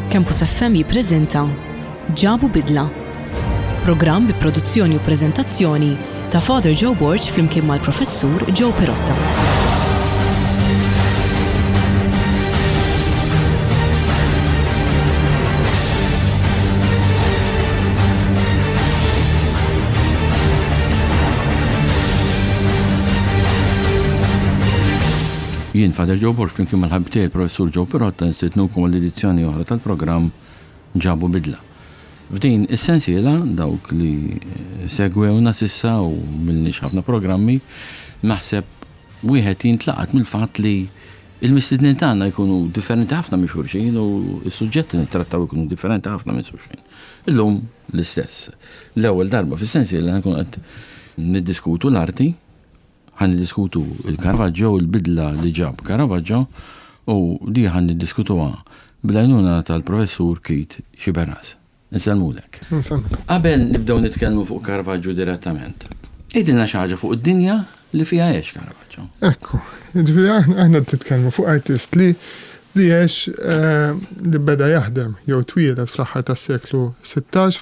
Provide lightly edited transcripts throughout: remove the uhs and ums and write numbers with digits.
Campus FM jippreżenta Ġabu Bidla. Programm bi produzzjoni u preżentazzjoni ta' Father Joe Borg flimkien mal-Professur Joe Pirotta. Jien Father Joe Borg flimkien mal-ħabtiej Professur Joe Pirotta nistidnukom l-edizzjoni oħra tal-programm Ġabu Bidla. F'din is-sensiela dawk li segwewna sissa u milniex ħafna programmi, naħseb wieħed jintlaqat mill-fatt li il-mistednin tagħna jkunu differenti ħafna minn xulxin u s-suġġetti nittrattaw jkunu differenti ħafna minn xulxin. Illum l-istess. L-ewwel darba fis-sensiela nkun qed niddiskutu l-arti, ħan niddiskutu il-Caravaggio u l-bidla li ġab Caravaggio u di ħan niddiskutuha bl-għajnuna tal-Professur Keith Xiberras. Nsalmulek. Qabel nibdew nitkellmu fuq Caravaggio direttament. Ejdilna xi ħaġa fuq id-dinja li fiha għex Caravaggio. Ekku, aħna nitkellmu fuq artist li għex li beda jaħdem jew twielet fl-aħħar tas-seklu 16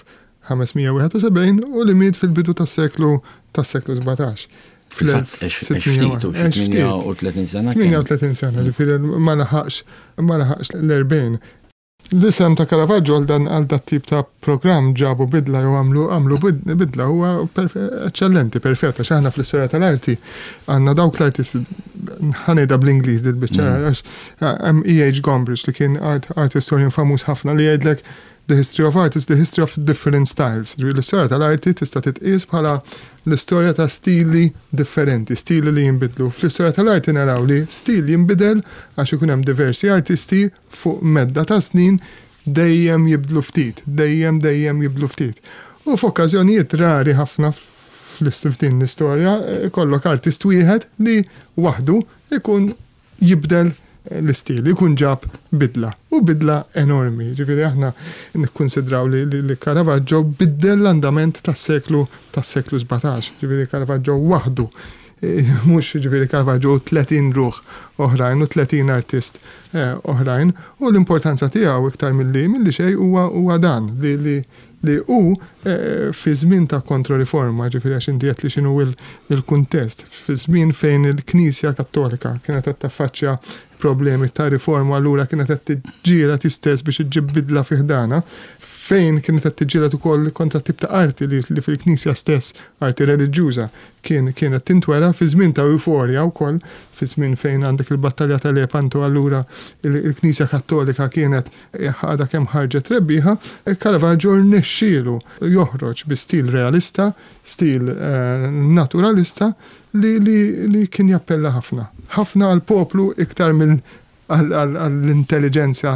fl-1571 u li miet fil-bidu tas-seklu 17. Fil-ftitu, 38 sena. 38 sena, ġifiri ma laħaqx l-40. L-isem ta' Caravaggio għal dat tip ta' program Ġabu Bidla jew għamlu bidla huwa eccellenti, perfetta, xaħna fl-istorja tal-arti għandna dawk l-artisti ħanejda bl-Ingliż dil-biċċara għax E.H. Gombrich li kien art historian famuż ħafna li jgħidlek the history of art is the history of different styles. L-istorja tal-arti tista' titqies bħala l-istorja ta' stili differenti, stili li jinbidlu. Fl-istorja tal-arti naraw li stil jinbidel għax ikun hemm diversi artisti fuq medda ta' snin dejjem jibdlu ftit, dejjem jibdlu ftit. U f'okkażjonijiet rari ħafna fl-istiftin l-istorja kollok artist wieħed li waħdu ikun jibdel l-istil, ikun ġab bidla. U bidla enormi. Ġifiri aħna nikkonsidraw li Caravaggio biddel l-andament tas-seklu 17. Ġifiri Caravaggio waħdu. Mux ġifiri Caravaggio 30 ruħ oħrajn u 30 artist oħrajn. U l-importanza tiegħu iktar milli xej huwa dan li u fi żmien ta' kontrariforma, ġifieri għax inti qed li x'inhu il-kuntest, fi żmien fejn il-Knisja Kattolika kienet qed taffaċċja problemi ta' riforma allura kienet qed tiġġieled istess biex iġġib bidla fi ħdana, fejn kienet qed tiġġieled ukoll kontra tip ta' arti li fil-Knisja stess, arti reliġjuża, kienet tintwera fi żmien ta' euforja wkoll, fi żmien fejn għandek il-battalja ta' Lepanto allura il-Knisja Kattolika kienet ħada kemm ħarġet rebbieħa, Caravaggio rnexxielu joħroġ bi stil realista, stil naturalista li kien jappella ħafna għal-poplu iktar għall-intelligenzja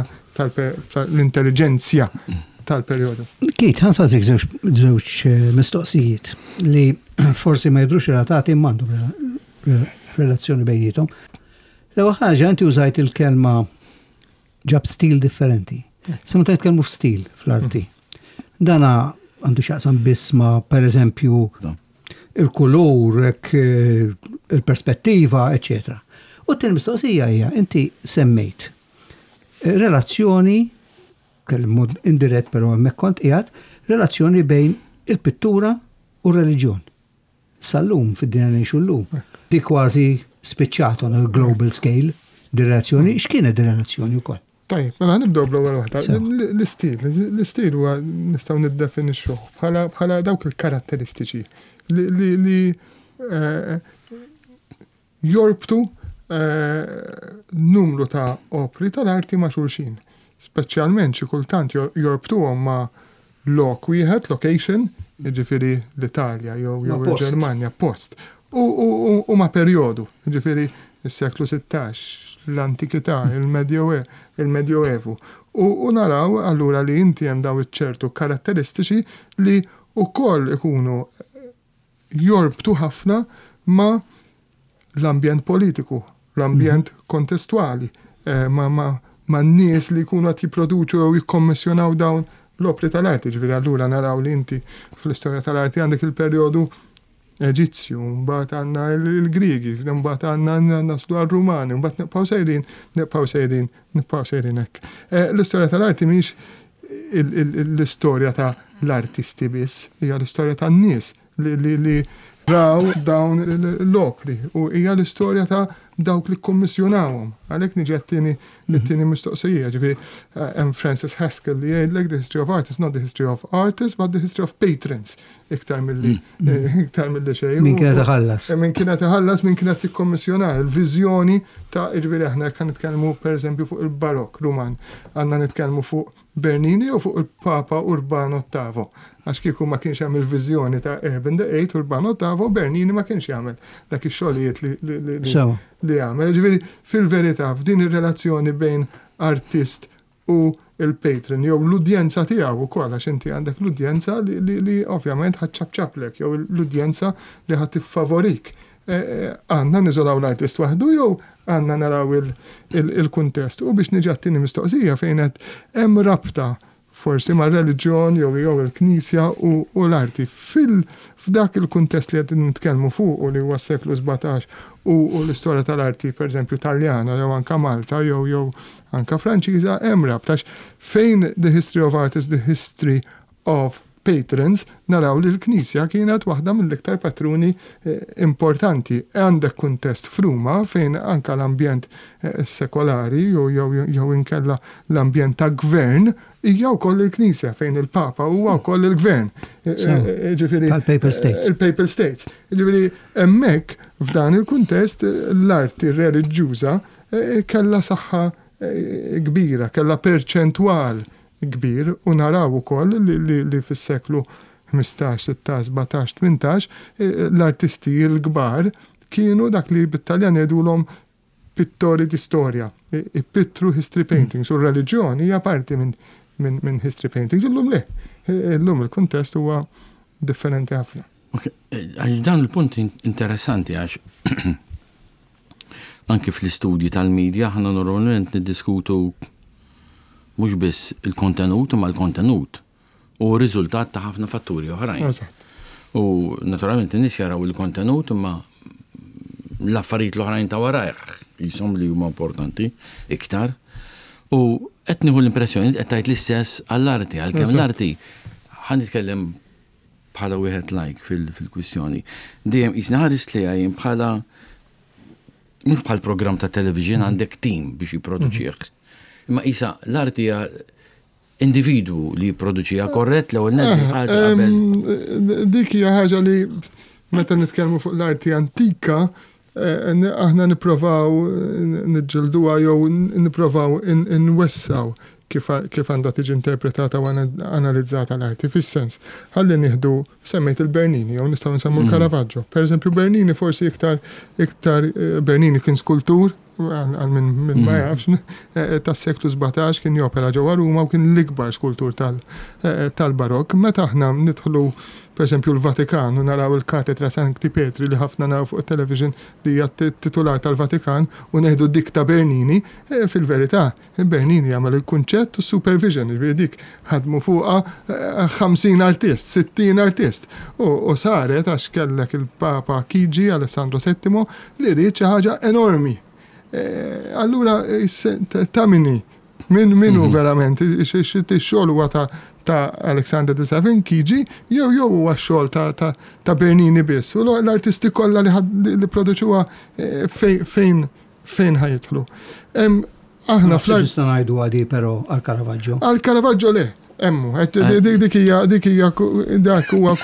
tal-periodu. Kiet, ħansazik żewġ mistoqsijiet li forsi ma jidrux relatati mandu relazzjoni bejnietom. L-ewwel ħaġa inti użajt il-kelma ġab stil differenti. Se meta jitkellmu f'stil fl-arti. Dana għandu x'jaqsam bisma, pereżempju, il-kulur, il-perspettiva, eccetera. U t-mistoqsija hija inti semmejt relazzjoni mod indirett però hemmhekk kont qiegħed relazzjoni bejn il-pittura u r-reliġjon. Sallum fid-dinja ngħixu llum. Di kważi spiċċat on a global scale di relazzjoni, x'kienet di relazzjoni wkoll? Tajjeb, mela nibdew bl-ewwel waħda. L-istil huwa nistgħu niddefinixxuh bħala dawk il-karatteristiċi li jorbtu numru ta' opri tal-arti ma' xulxin. Speċjalment xi kultant jorbtuhom ma' lok wieħed, location, jiġifieri l-Italja jew il-Ġermanja, post. U ma' perjodu, jiġifieri is-seklu 16, l-Antikità, il-Medjoevu. U naraw allura li inti hemm daw iċ-ċertu karatteristiċi li wkoll ikunu jorbtu ħafna ma' l-ambjent politiku, l-ambjent kontestwali, ma' n-nies li jkunu qed jipproduċu jew jikkommissjonaw dawn l-opri tal-arti. Ġifieri allura naraw li inti fl-istorja tal-arti għandek il-perjodu Eġizzju, mbagħad għandna l-Griegi, mbagħad għandna naslu għal-Rumani, mbagħad nibqgħu sejrin hekk. L-istorja tal-arti mhix l-istorja ta' l-artisti biss, hija l-istorja tan-nies li raw dawn l-opri u hija l-istorja ta' dawk li kommissjonawhom. Għalhekk niġi għat-tieni mistoqsija, ġifieri hemm Francis Haskell li jgħidlek the history of art is not the history of artists, but the history of patrons. Iktar milli xejn. Min kienet iħallas. Min kienet iħallas, min kienet jikkommissjona l-viżjoni ta' ġifieri aħna kan nitkellmu pereżempju fuq il-Barokk Ruman, għandna nitkellmu fuq Bernini u fuq il-Papa Urbano VIII. Għax kieku ma kienx jagħmel viżjoni ta' Urban VIII, Urbano VIII, Bernini ma kienx jagħmel dak ix-xogħlijiet li jagħmel. Ġifieri fil-verità f'din ir-relazzjoni bejn artist u il-patron jew l-udjenza tiegħu wkoll għax inti għandek l-udjenza li ovvjament ħaċċabċablek jew l-udjenza li ħadd tiffavorik. Għandna niżolaw l-artist waħdu jew għandna naraw il-kuntest u biex niġi għat-tieni mistoqsija fejn qed hemm rabta forsi ma' reliġjon jew il-Knisja u l-arti. F'dak il-kuntest li qed nitkellmu fuq u li huwa s-seklu 17 u l-istorja tal-arti pereżempju Taljana jew anke Malta jew anke Franċiża hemm rabta fejn the history of art is the history of patrons, naraw li l-Knisja kienet waħda mill-iktar patruni importanti. Għandek kuntest fruma fejn anka l-ambjent sekolari jew inkella l-ambjent ta' gvern hija wkoll il-Knisja fejn il-Papa huwa wkoll il-gvern. Tal-Papal States. Il-Papal States. Ġifieri hemmhekk f'dan il-kuntest l-arti reliġjuża kellha saħħa kbira, kellha perċentwal kbir u naraw ukoll li fis-seklu 15, 16, 17, 18 l-artisti l-kbar kienu dak li bit-Taljan jgħidulhom pittori di storja, ipittru history paintings u r-reliġjoni hija parti minn history paintings. Illum il-kuntest huwa differenti ħafna. Dan il-punt interessanti għax anke fl-istudji tal-medja ħana normalment niddiskutu mhux biss il-kontenut ma l-kontenut u riżultat ta' ħafna fatturi oħrajn. U naturalment in-nies jaraw il-kontenut ma l-affarijiet l-oħrajn ta' warajh jisom li huma importanti iktar. U qed nieħu l-impressjoni qed tgħid l-istess għall-arti, għalkemm l-arti ħan nitkellem bħala wieħed fil-kwistjoni. Dejjem qisna ħares li għajjem bħala mhux bħal programm ta' television għandek tim biex jipproduċih. Imma isa l-arti hija individu li jipproduċija korrett l-ewwel ħaġa qabel. Dik hija ħaġa li meta nitkellmu fuq l-arti antika aħna nipprovaw niġġilduha jew nipprovaw inwessaw kif għandha tiġi interpretata u analizzata l-arti fis-sens. Ħalli nieħdu semmejt il-Bernini jew nistgħu nsemmu l-Caravaggio. Pereżempju Bernini forsi iktar Bernini kien skultur għal minn ma jafx tas-seklu 17 kien jopera ġewwa Ruma u kien l-ikbar skultur tal-Barokk. Meta aħna nidħlu pereżempju l-Vatikan u naraw il-Katedra Sancti Petri li ħafna naraw fuq television li hija titular tal-Vatikan u neħdu dik ta' Bernini, fil-verità Bernini jagħmel il-kunċett u supervision, dik ħadmu fuqha 50 artist, 60 artist. U saret għax kellek il-Papa Chigi Alessandro VII li ried xi ħaġa enormi. Allura ta' minnu verament x-xogħol huwa ta' Alexander VII Chigi jew huwa x-xogħol ta' Bernini biss. U l-artisti kollha li produċuha fejn ħajtlu. Aħna fl-artista ngħidu għadi però għal-Caravaggio. Għal-Caravaggio le. Emmu, dik hija dak huwa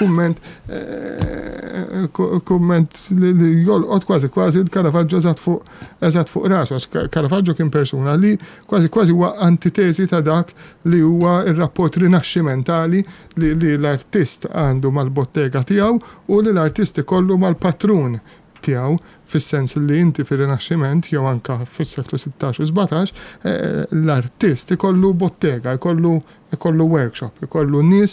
kumment li jolqot kważi Caravaggio eżatt fuq rasu, għax Caravaggio kien persuna li kważi huwa antitezi ta' dak li huwa ir-rapport rinaxximentali li l-artist għandu mal-bottega tiegħu u li l-artist ikollu mal-patrun tiegħu fis-sens li inti fir-Rinaxximent jew anke fis-seklu 16 u 17 l-artist ikollu bottega, ikollu workshop, ikollu nies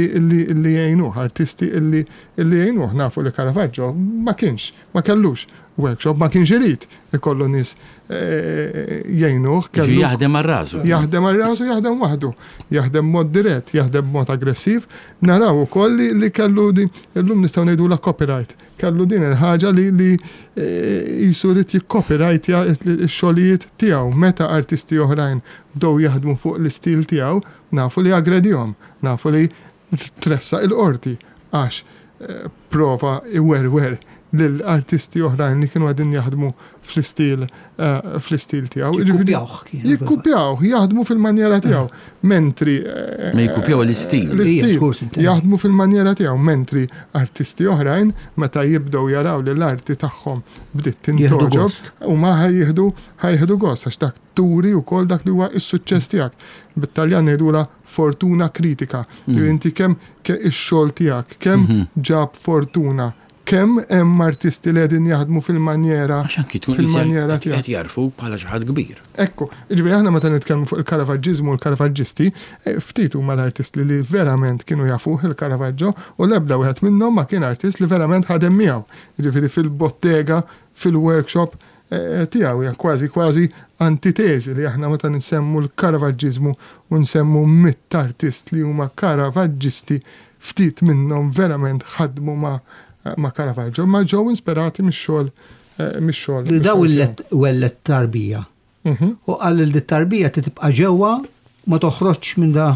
illi jgħinuh, artisti illi jgħinuh. Nafu li Caravaggio ma kellux workshop, ma kienx irid ikollu nies jgħinuh. Jaħdem għar-rasu. Jaħdem għar-rasu, jaħdem waħdu. Jaħdem mod dirett, jaħdem mod aggressiv. Naraw ukoll li kellu din, illum nistgħu ngħidula copyright. Kellu din il-ħaġa li jisu rid jikkopirajtja x-xogħlijiet tiegħu. Meta artisti oħrajn bdew jaħdmu fuq l-istil tiegħu, nafu li aggredihom, nafu li tressa il-qorti għax prova iwerwer l-artisti oħrajn li kienu għadin jaħdmu fl-istil tiegħu. Jikkupjawh, jaħdmu fil-manjera tiegħu. Mentri ma jikkupjaw l-istil. Jaħdmu fil-manjera tiegħu, mentri artisti oħrajn meta jibdew jaraw li l-arti tagħhom bdiet tintoġob u ma ħajħdu gost għax dak turi wkoll dak li huwa s-suċċess tiegħek. Bit-Taljan ngħidula fortuna kritika. Inti kemm ix-xogħol tiegħek, kemm ġab fortuna, kemm hemm artisti li qegħdin jaħdmu fil-manjera tiegħek. Qed jarfu bħala xi ħadd kbir. Ekku, jiġifieri aħna meta nitkellmu fuq il-Caravaggizmu u l-Caravaggisti, ftit huma l-artisti li verament kienu jafuh il-Caravaggio u l-ebda wieħed minnhom ma kien artist li verament ħadem miegħu. Jiġifieri fil-bottega, fil-workshop tiegħu hija kważi antitezi li aħna meta nsemmu l-Caravaggizmu u nsemmu mitt artist li huma Caravaggisti, ftit minnhom verament ħadmu ma' Caravaggio, ma ġew inspirati mix-xogħol. Daw wellet tarbija. U qal li t-tarbija tibqa' ġewwa ma toħroġx minn da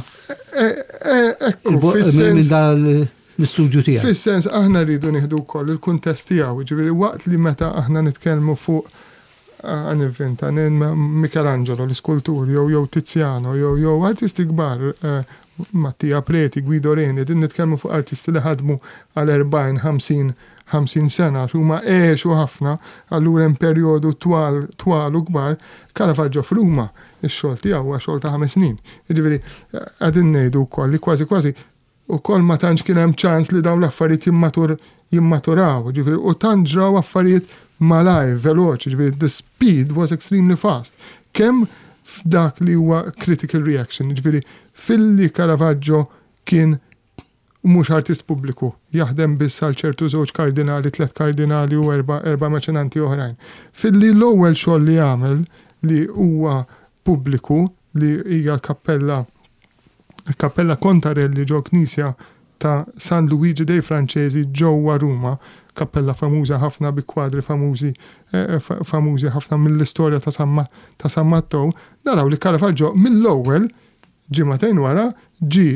minn da l-istudju tiegħek. Fis-sens aħna rridu nieħdu wkoll il-kuntest tiegħu, ġifieri waqt li meta aħna nitkellmu fuq għanivvinta Michelangelo, l-iskultur, jew Tiziano, jew artisti kbar, Mattia Preti, Guido Reni, din nitkellmu fuq artisti li ħadmu għal 40-50 sena, huma għexu ħafna, allura hemm perjodu twal u kbar, Caravaggio f'Ruma, ix-xogħol tiegħu huwa xogħol ta' 5 snin. Jiġifieri qegħdin ngħidu wkoll li kważi ukoll ma tantx kien hemm ċans li dawn l-affarijiet jimmaturaw, ġifieri u tant ġraw affarijiet malaj, veloċi, ġifieri the speed was extremely fast. Kemm f'dak li huwa critical reaction, ġifieri filli Caravaggio kien mhux artist pubbliku, jaħdem biss għal ċertu 2 kardinali, 3 kardinali u 4 meċenanti oħrajn. Filli l-ewwel xogħol li jagħmel li huwa pubbliku li hija l-Kappella Contarelli ġo Knisja ta' San Luigi dei Franċesi ġewwa Ruma, kappella famuża ħafna bi kwadri famużi ħafna mill-istorja ta' San Matteo, naraw li Caravaggio mill-ewwel ġimagħtejn wara ġi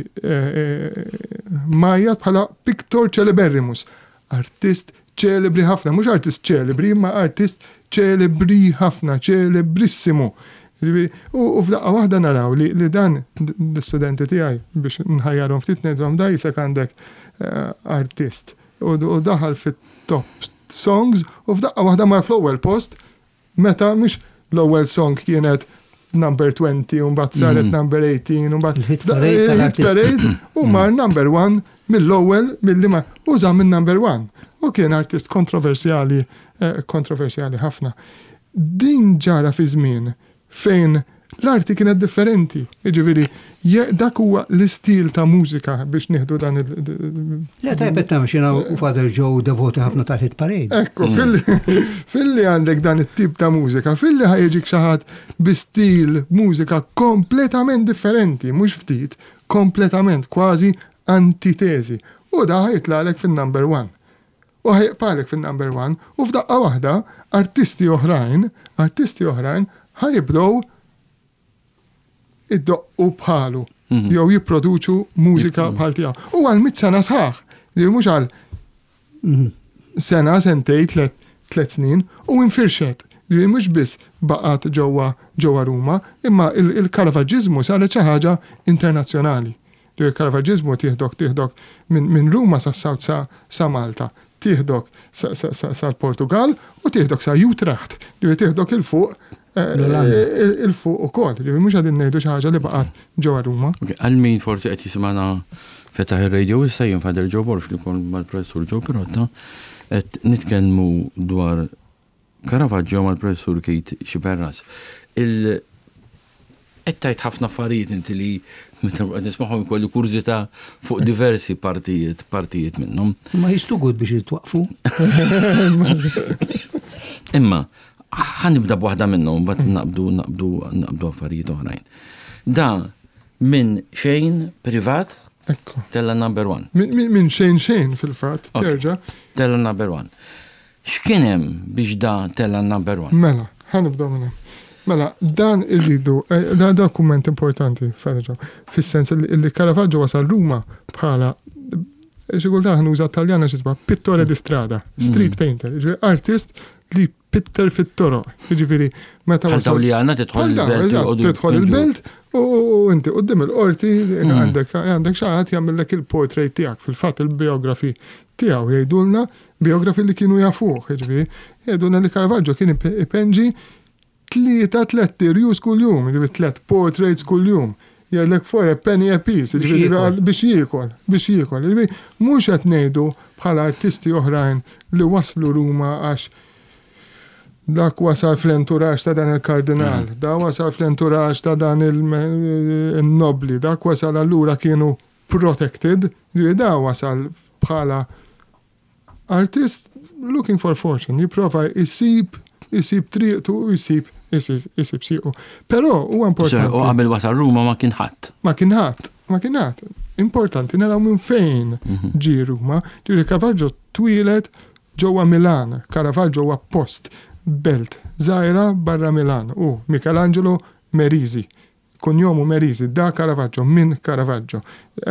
majjat bħala Pictor Celeberrimus, artist ċelebri ħafna, mhux artist ċelebri, ma artist ċelebri ħafna, ċelebrissimu. U f'daqqa waħda naraw li dan l-istudenti tiegħi biex nħajjarhom ftit ngħidhom da jisek għandek artist u daħal fit-top songs u f'daqqa waħda mar fl-ewwel post meta mhux l-ewwel song kienet number 20 u mbagħad saret number 18 u mbagħad hit parade u mar number 1 mill-ewwel milli ma uża minn number 1 u kien artist kontroversjali ħafna. Din ġara fi żmien fejn l-arti kienet differenti. Jiġifieri dak huwa l-istil ta' mużika biex nieħdu dan Le tajbet nagħmel xina u Father Joe devoti ħafna tal-hit parade. Ekku, filli għandek dan it-tip ta' mużika, filli ħajġik xi ħadd bi stil mużika kompletament differenti, mhux ftit, kompletament kważi antitezi. U da ħajtlalek fin-number 1. U ħajqpalek fin-number 1 u f'daqqa waħda artisti oħrajn ħajibdew id-doqqu bħalu, jew jipproduċu mużika bħal tiegħu. U għal 100 sena sħaħ, li mhux għal sena, sentej, 3 snin, u infirxet. Li mhux biss baqgħet ġewwa Ruma, imma il-Caravaggizmu saret xi ħaġa internazzjonali. Il-Caravaggizmu tieħdok minn Ruma sas-Sawt sa Malta, tieħdok sal-Portugal u tieħdok sa Utrecht, li tieħdok il-fuq il-fuq ukoll, ġifieri mhux qegħdin ngħidu xi ħaġa li baqgħet ġewwa Ruma. Għal min forsi qed jisimgħana fetaħ ir-radio issa jien Father Joe Borg li jkun mal-Professur Joe Pirotta qed nitkellmu dwar Caravaggio mal-Professur Kate Xiberras. Qed tajt ħafna affarijiet inti li meta nisma'hom ikolli kurzita fuq diversi partijiet minnhom. Ma jistugud biex jitwaqfu. Imma, ħanibda b'waħda minnhom, bat naqbdu affarijiet oħrajn. Da minn xejn privat, tella number 1. Minn xejn fil-fatt, terġa'. Tella number 1. X'kien hemm biex da tella number 1? Mela, ħanibda minn hemm. Mela, dan irridu, da dokument importanti, fis-sens li Caravaggio wasal Ruma bħala xigulta ħanuża Taljana xisba pittore di strada, street painter, artist li pitter fit-toroq. Ġifieri meta wasal li għandna tidħol il-belt u inti qudiem il-qorti għandek xi jagħmellek il-portrait tiegħek fil-fatt il-biografi tiegħu jgħidulna biografi li kienu jafuh, ġifieri jgħidulna li Caravaggio kien ipenġi 3 tirjus kull-jum, 3 portraits kull-jum. Jgħidlek for a penny a piece, biex jiekol. Mhux qed ngħidu bħala artisti oħrajn li waslu Ruma għax dak wasal fl-enturaġġ ta' dan il-kardinal, da wasal fl-enturaġġ ta' dan il-nobli, dak wasal allura kienu protected, da wasal bħala artist looking for fortune, jipprova jsib triqtu u jsib siqu. Però huwa importanti. U qabel wasal Ruma ma kien ħadd. Ma kien ħadd. Importanti naraw minn fejn ġi Ruma. Ġieli Caravaggio twilet ġewwa Milan. Caravaggio huwa post belt żgħira barra Milan. U Michelangelo Merisi. Kunjomu Merisi, da Caravaggio minn Caravaggio.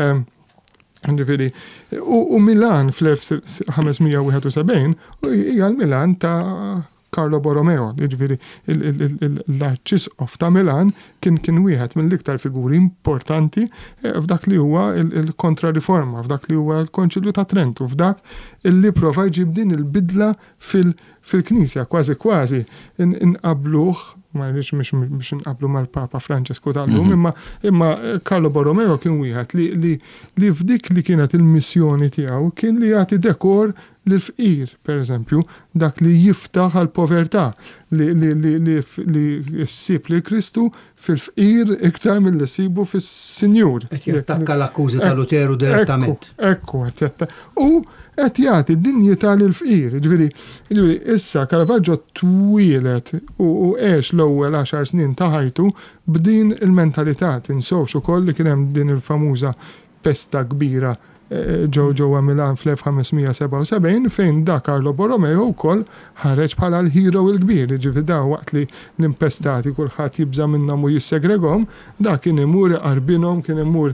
U Milan fl-1571 hija l-Milan ta' Carlo Borromeo, l-Arċisqof ta' Milan kien wieħed mill-iktar figuri importanti f'dak li huwa il-kontrariforma, f'dak li huwa l-Konċilju ta' Trentu, f'dak illi prova jġib din il-bidla fil-Knisja kważi inqabluh, ma rridx mhux inqablu mal-Papa Franċesku tal-lum, imma Carlo Borromeo kien wieħed li f'dik li kienet il-missjoni tiegħu kien li jagħti dekor l-fqir, per eżempju, dak li jiftaħ għal-povertà, li ssib li Kristu fil-fqir iktar mill-li sibu fis-Sinjur. Qed jattakka l-akkużi ta' Luteru direttament. Ekku, u qed jagħti dinjità lill-fqir. Ġifieri issa Caravaggio twilet u għex l-ewwel 10 snin ta' ħajtu b'din il-mentalità tinsewx ukoll li kien hemm din il-famuża pesta kbira ġewwa Milan fl-1577 fejn da Carlo Borromeo wkoll ħareġ bħala l-hero l-kbir, ġifieri da waqt li l-impestati kulħadd jibża minnhom u jissegreghom, da kien imur qarbinhom, kien imur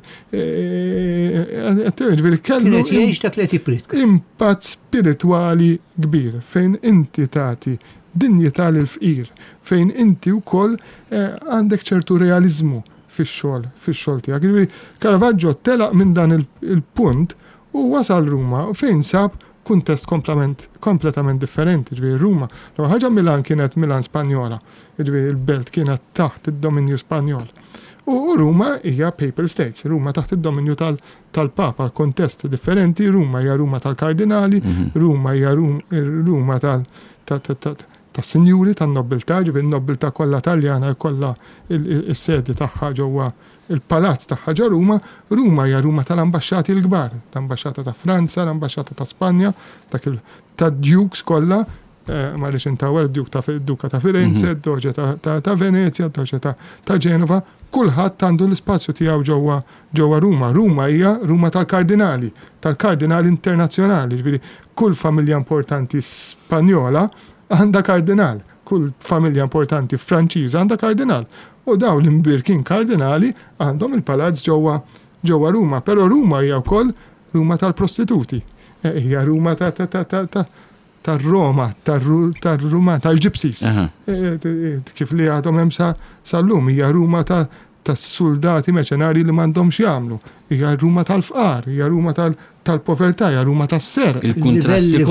ġifieri kellu impatt spiritwali kbir fejn inti tagħti dinjità lill-fqir, fejn inti wkoll għandek ċertu realiżmu fix-xogħol tiegħek. Caravaggio telaq minn dan il-punt u wasal Ruma fejn sab kuntest kompletament differenti. Ġifieri Ruma, l ħaġa Milan kienet Milan Spanjola, ġifieri il-belt kienet taħt id-dominju Spanjol. U Ruma hija Papal States, Ruma taħt id-dominju tal-Papa, l-kontest differenti, Ruma hija Ruma tal-Kardinali, Ruma hija Ruma tas-sinjuri tan-nobiltà, ġifieri n-nobiltà kollha Taljana kollha is-sedi tagħha ġewwa il-palazz tagħha ġa Ruma, Ruma hija Ruma tal-ambaxxati l-kbar, l-ambaxxata ta' Franza, l-ambaxxata ta' Spanja, tad-dukes kollha, ma rridx intawel id-duka ta' Firenze, d-doġa ta' Venezia, d-doġa ta' Ġenova, kulħadd għandu l-ispazju tiegħu ġewwa Ruma. Ruma hija Ruma tal-Kardinali internazzjonali, ġifieri kull familja importanti Spanjola għanda kardinal, kull familja importanti Franċiża għanda kardinal. U daw l-imbirkin kardinali għandhom il-palazz ġewwa Ruma, però Ruma hija wkoll Ruma tal-prostituti. Hija Ruma tar-Roma, tar-Ruma tal-Gypsies. Kif li għadhom hemm sal-lum, hija Ruma tas-soldati meċenari li m'għandhomx jagħmlu. Hija Ruma tal-fqar, hija Ruma tal-povertà, hija Ruma tas-serq. Il-kontrasti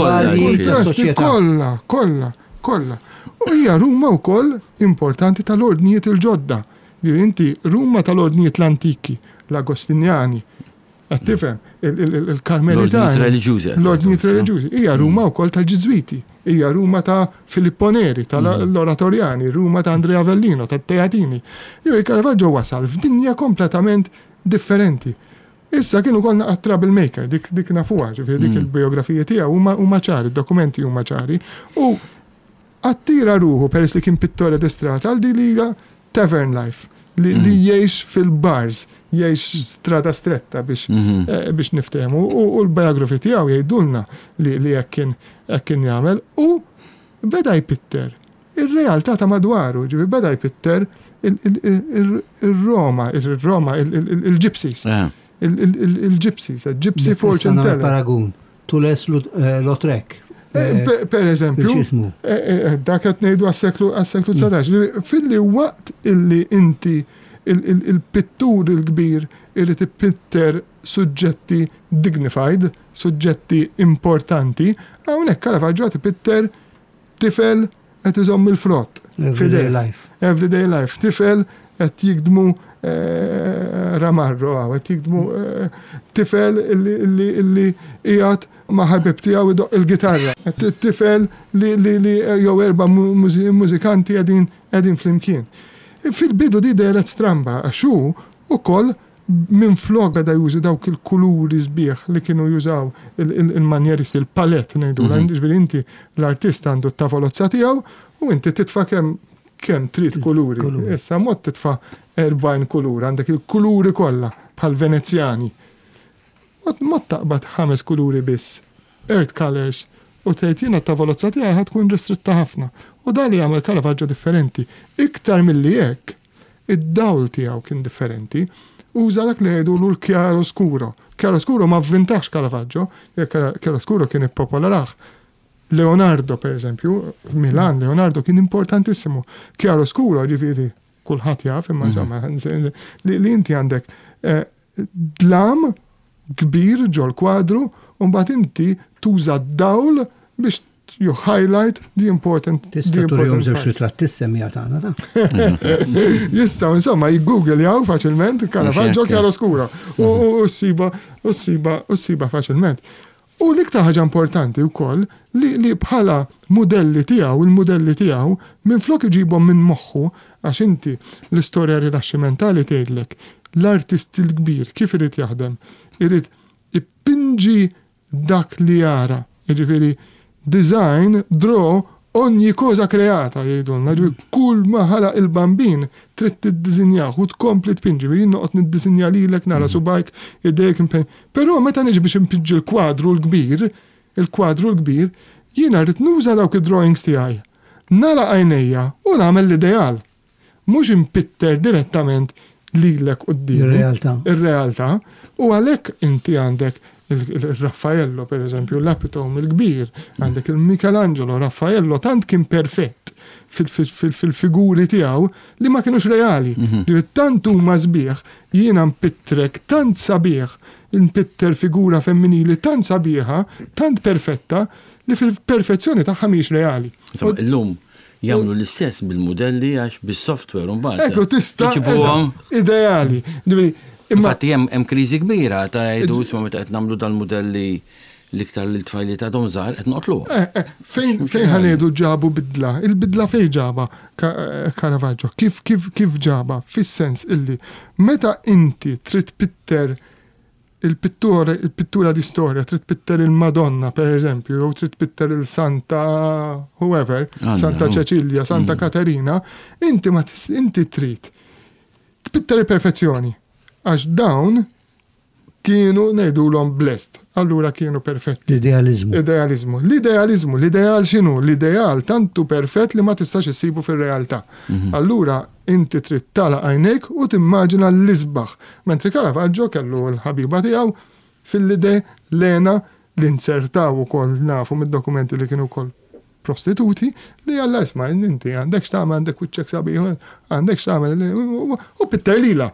kollha. U hija Ruma wkoll importanti tal-ordnijiet il-ġodda. Inti Ruma tal-ordnijiet l-antiki, l-Agostinjani, qed tifhem, il-Karmelitani. L-ordnijiet reliġjużi. Hija Ruma wkoll tal-Ġiżwiti, hija Ruma ta' Filippo Neri, tal-Oratorjani, Ruma ta' Andrea Avellino, tat-Teatini. Caravaggio wasal f'dinja kompletament differenti. Issa kienu konna troublemaker, dik nafuha, dik il-biografija tiegħu huma ċari, id-dokumenti huma ċari, u attira ruħu peress li kien pittore destrata għal di liga tavern life li jgħix fil-bars, jgħix strada stretta biex niftehmu u l-biografi tiegħu jgħidulna li jekk kien jagħmel u beda jpitter. Ir-realtà ta' madwaru, ġifi beda jpitter il-Roma, il-Gypsies. Il-Gypsies, il-Gypsy fortune teller. Paragun, Tules Lautrec. Per eżempju, dak qed ngħidu għas-seklu 19, filli waqt illi inti il-pittur il-kbir irid ippitter suġġetti dignified, suġġetti importanti, hawnhekk Caravaggio qed ipitter tifel qed iżomm il-frott. Everyday life. Everyday life. Tifel qed jikdmu ramarro, qed jikdmu tifel illi qiegħed ma' ħabib tiegħu idoq il-gitarra. Tifel li jew erba' mużikanti qegħdin flimkien. Fil-bidu di dejret stramba għax hu ukoll minn flok beda jużi dawk il-kuluri sbieħ li kienu jużaw il-manjeristi, il-palett ngħidu, ġifieri inti l-artista għandu t-tavolozza tiegħu u inti titfa' kemm trid kuluri. Issa mod titfa' 40 kulur, għandek il-kuluri kollha bħal Venezjani. Mod taqbad 5 kuluri biss, earth colors, u tgħid jiena t-tavolozza tiegħi ħad tkun restritta ħafna. U dan li jagħmel Caravaggio differenti. Iktar milli hekk, id-dawl tiegħu kien differenti. Uża dak li jgħidulu l-chiaroscuro. Chiaroscuro ma avvintax Caravaggio, chiaroscuro kien ippopolaraħ. Leonardo, per eżempju, Milan, Leonardo kien importantissimu. Chiaroscuro, ġifieri, kulħadd jaf, imma insomma, li inti għandek dlam kbir ġol kwadru, u mbagħad inti tuża d-dawl biex you highlight the important Tista' turjom żewġ ritratti semmija tagħna ta'. Jistgħu insomma jiggoogle jaw faċilment Caravaggio chiaroscuro u ssiba faċilment. U l-iktar ħaġa importanti wkoll li bħala modelli tiegħu, il-modelli tiegħu minflok iġibhom minn moħħu għax inti l-istorja rilaxximentali tgħidlek l-artist il-kbir kif irid jaħdem, irid ippinġi dak li jara, jiġifieri design, draw, ogni cosa kreata jgħidulna, kull ma ħalaq il-bambin trid tiddiżinjah u tkompli tpinġi, jien noqgħod niddiżinja lilek nara subajk idejk impenn. Però meta niġi biex impinġi l-kwadru l-kbir, jiena rrid nuża dawk id-drawings tiegħi. Nara għajnejja u nagħmel l-ideal. Mhux impitter direttament lilek quddiem. Ir-realtà. U għalhekk inti għandek il-Raffaello, per eżempju, l-Epitome il-kbir, għandek il-Michelangelo, Raffaello, tant kien perfett fil-figuri tiegħu li ma kienux reali. Tant huma sbieħ, jiena mpittrek tant sabiħ, npitter figura femminili tant sabiħa, tant perfetta, li fil-perfezzjoni tagħha mhix reali. Illum jagħmlu l-istess bil-modelli għax bis-software mbagħad. Ekku tista' ideali. Infatti hemm kriżi kbira ta' jgħidu isma' meta qed nagħmlu dal-modelli l-iktar li t-tfajli ta' dom żgħar qed noqtlu. Fejn ħaniedu ġabu bidla? Il-bidla fejn ġaba Caravaggio? Kif ġaba? Fis-sens illi meta inti trid pitter il-pittura di storja, trid pitter il-Madonna, per eżempju, jew trid pitter il-Santa whoever, Santa Cecilia, Santa Caterina, inti trid tpitter il-perfezzjoni. Għax dawn kienu ngħidulhom blessed, allura kienu perfetti. L-idealizmu. L-ideal x'inhu? L-ideal tantu perfett li ma tistax issibu fir-realtà. Allura inti trid tala għajnejk u timmaġina l-isbaħ. Mentri Caravaggio kellu l-ħabiba tiegħu fil-ide Lena li insertaw ukoll nafu mid-dokumenti li kienu wkoll prostituti li għalla isma' inti għandek x'tagħmel għandek wiċċek sabiħ, għandek x'tagħmel u pitter lila.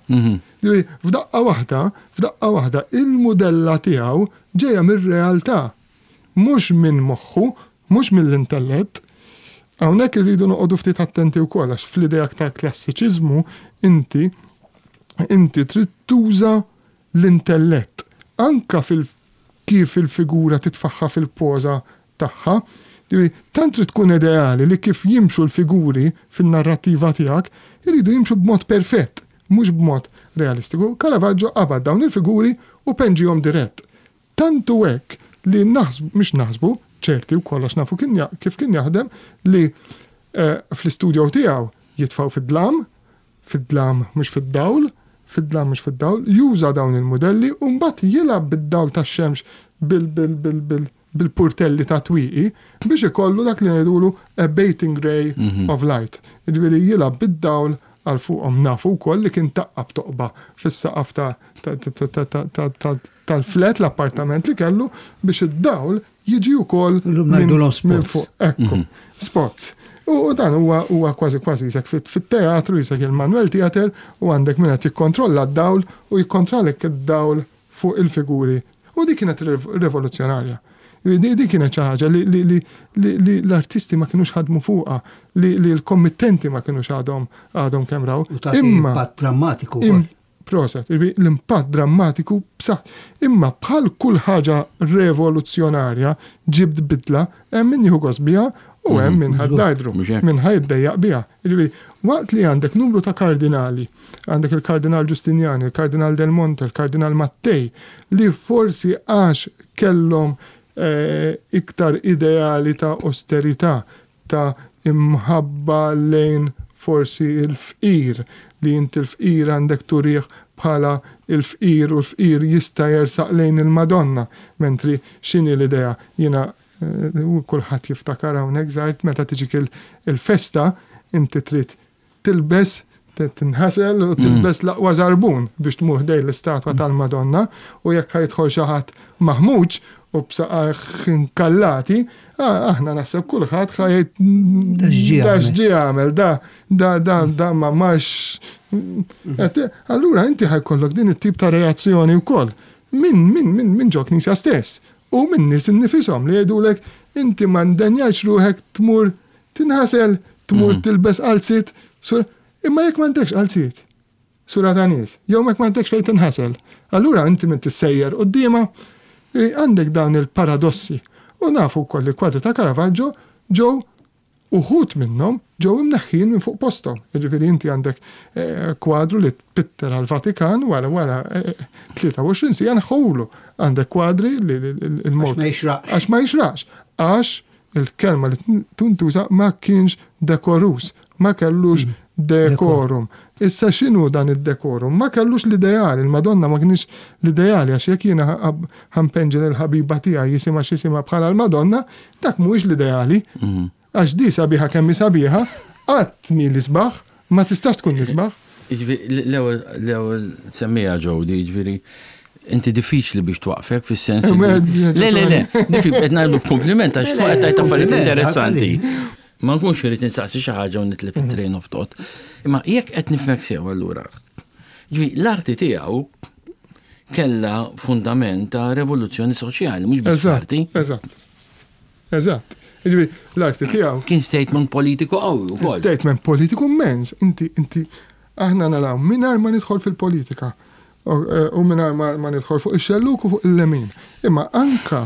F'daqqa waħda il-modella tiegħu ġejja mir-realtà, mhux minn moħħu, mhux mill-intellett. Hawnhekk irridu noqogħdu ftit attenti wkoll għax fl-idea aktar klassiċiżmu inti trid tuża l-intellett anka kif il-figura titfaħħa fil-poża tagħha. Tant trid tkun ideali li kif jimxu l-figuri fin-narrattiva tiegħek iridu jimxu b'mod perfett, mhux b'mod realistiku. Caravaggio qabad dawn il-figuri u penġihom dirett. Tantu hekk li mhux naħsbu, ċerti u kollox nafu kif kien jaħdem li fl-istudio tiegħu jitfaw fid-dlam mhux fid-dawl, juża dawn il-modelli u mbagħad jilgħab bid-dawl tax-xemx bil-purtelli ta' twieqi biex ikollu dak li ngħidulu a baiting ray of light. Jiġifieri jilgħab bid-dawl għal fuqhom nafu wkoll li kien taqqab toqba fis-saqaf tal-flet l-appartament li kellu biex id-dawl jiġi wkoll minn fuq. Ekku, spots. U dan huwa kważi jisek fit-teatru jisek il-Manuel Theater u għandek min qed jikkontrolla d-dawl u jikkontrollek id-dawl fuq il-figuri. U di kienet rivoluzzjonarja. Di kienet xi ħaġa li l-artisti ma kienux ħadmu fuqha, li l-kommittenti ma kienux għadhom kemm raw. U ta' impatt drammatiku. Proset, l-impatt drammatiku b'saħħ. Imma bħal kull ħaġa rivoluzzjonarja ġibd bidla hemm min jieħu gost biha u hemm min ħaddardru, min ħaddejjaq biha. Waqt li għandek numru ta' kardinali, għandek il-Kardinal Giustiniani, il-Kardinal Del Monte, il-Kardinal Mattei, li forsi għax kellhom iktar ideali ta' austerità, ta' imħabba lejn forsi il-fqir, li inti il-fqir għandek turih bħala il-fqir u l-fqir jista' jersaq lejn il-Madonna, mentri x'inhi l-idea jiena kulħadd jiftakar hawnhekk żgħart meta tiġik il-festa inti trid tilbes tinħasel u tilbes l-aqwa żarbun biex tmur dej l-istatwa tal-Madonna u jekk ħajtħol xi ħadd maħmuġ u b'saqaħ inkallati, aħna naħseb kulħadd ħajt daxġi għamel, da ma marx. Allura inti ħajkollok din it-tip ta' reazzjoni wkoll minn ġo Knisja stess u minn nies innifishom li jgħidulek inti ma ndenjajx ruħek tmur tinħasel, tmur tilbes qalzit, imma jekk m'għandekx qalzit sura ta' nies, jew jekk m'għandekx fejn tinħasel, allura inti min tissejjer qudiema għandek dawn il-paradossi. U nafu wkoll li kwadri ta' Caravaggio ġew uħud minnhom ġew imneħħin minn fuq posthom. Jiġifieri inti għandek kwadru li tpitter għall-Vatikan wara 23 sija nħowlu. Għandek kwadri li l-mod għax ma jixraqx. Għax il-kelma li tuntuża ma kienx dekorus, ma kellux dekorum. Issa x'inhu dan id-dekorum? Ma kellux l-ideali, il-Madonna ma kienx l-ideali għax jekk jiena ħampenġel il-ħabiba tiegħi jisimha x'isimha bħala l-Madonna, dak mhuwiex l-ideali. Għax di sabiħa kemm sabiħa, qatt mi l-isbaħ, ma tistax tkun l-isbaħ. L-ewwel semmija ġewdi, jiġifieri inti diffiċli biex twaqfek fis-sens. Le, diffiċli qed ngħidu kompliment għax qed tajt affarijiet interessanti. Ma nkunx irid nistaqsi xi ħaġa u nitlef it-train of thought. Imma jekk qed nifhmek sew allura. L-arti tiegħu kellha fundament ta' rivoluzzjoni soċjali, mhux biss arti. Eżatt. L-arti tiegħu kien statement politiku qawwi wkoll. Statement politiku immens. Inti aħna naraw mingħajr ma nidħol fil-politika u mingħajr ma nidħol fuq ix-xelluk u fuq il-lemin. Imma anka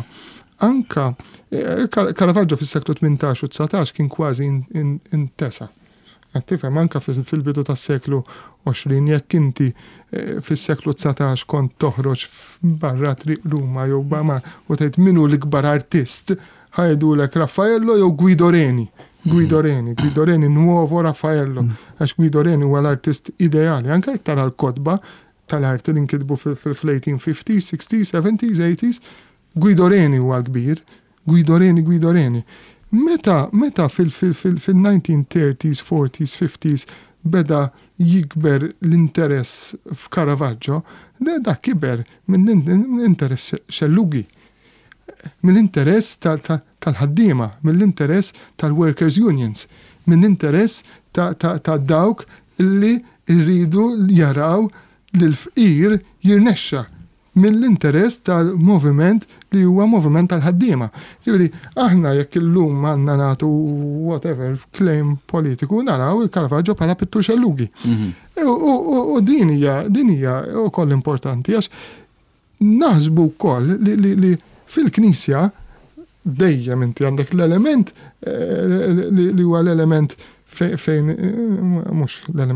Caravaggio fis-seklu 18 u 19 kien kważi intesa. Tifhem anka fil-bidu tas-seklu 20 jekk inti fis-seklu 19 kont toħroġ barra triq Ruma jew bama u tgħid minnu l-ikbar artist ħajdulek Raffaello jew Guido Reni. Guido Reni nuovo Raffaello. Għax Guido Reni huwa l-artist ideali. Anke jekk tara l-kotba tal-arti li nkitbu fil-1850s, 60s, 70s, 80s, Guido Reni huwa kbir. Guido Reni. Meta fil-1930s, 40s, 50s beda jikber l-interess f'Caravaggio, da kiber minn interess xellugi. Mill-interess tal-ħaddiema, mill-interess tal-workers unions, mill-interess ta' dawk li rridu jaraw l-fqir jirnexxa, mill-interess tal-moviment li huwa moviment tal-ħaddiema. Ġifieri aħna jekk illum għandna nagħtu whatever claim politiku naraw il-Caravaggio bħala pittur xellugi. U din hija wkoll importanti għax naħsbu wkoll li fil-Knisja dejjem inti għandek l-element li huwa l-element fejn mhux l-element